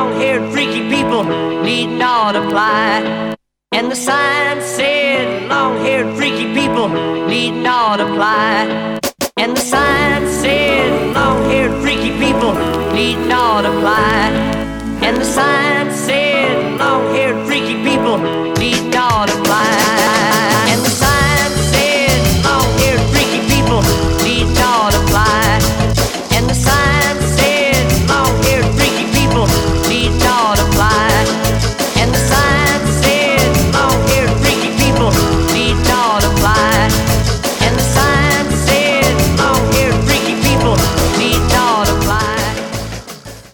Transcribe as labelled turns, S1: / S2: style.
S1: long-haired freaky people need not apply. And the sign said long-haired freaky people need not apply.